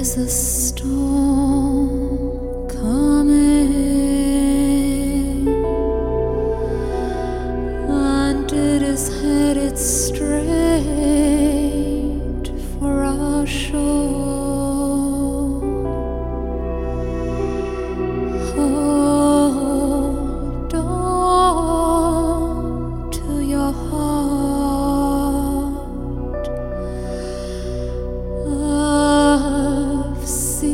is a storm coming, and it is headed straight for our shore. Hold on to your heart. I've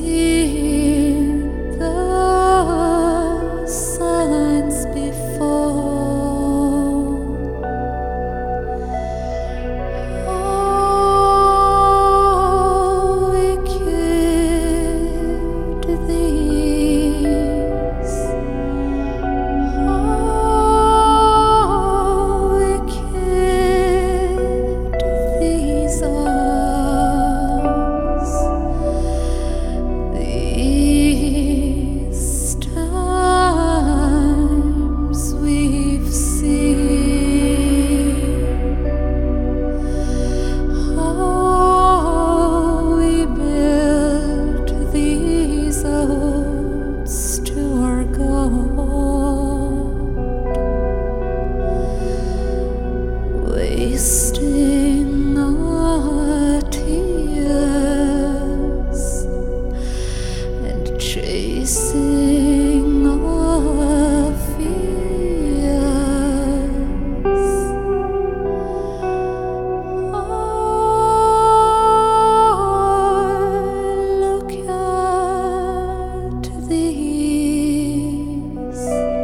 seen the signs before. Oh, wicked these. Oh, wicked these are. These times we've seen how we built these odes to our God, wasting our tears and chasing our fears. Oh, look at these.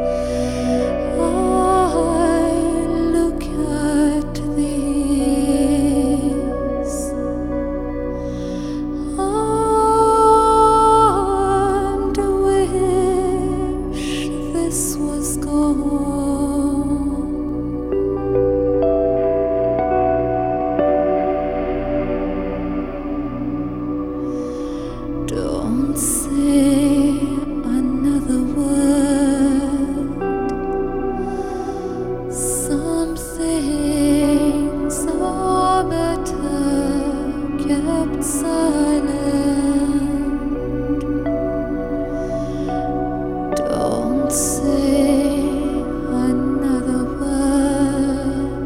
Oh, look at these. And wish this was gone. Don't say another word. Some things are better kept silent. Don't say another word.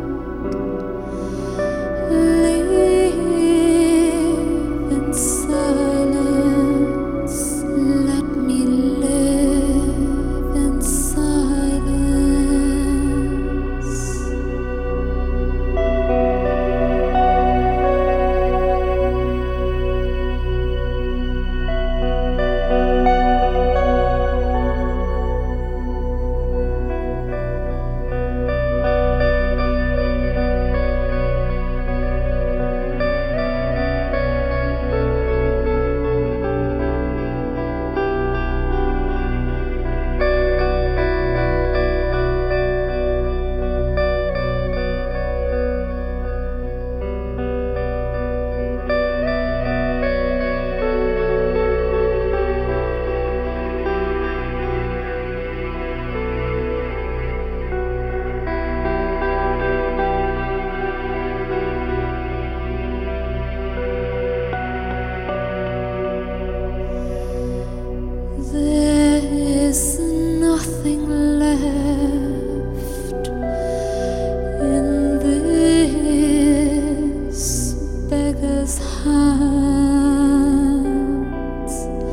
Live in silence. Let me live in silence. There is nothing left in this beggar's hands.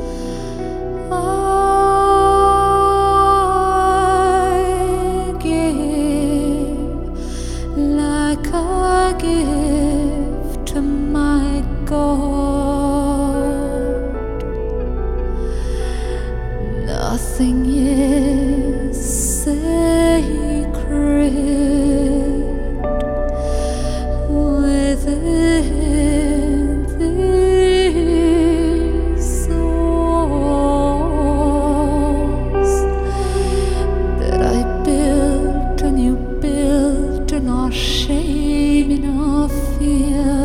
I give like I give to my God. Nothing is sacred within these walls that I built and you built in our shame, in our fear.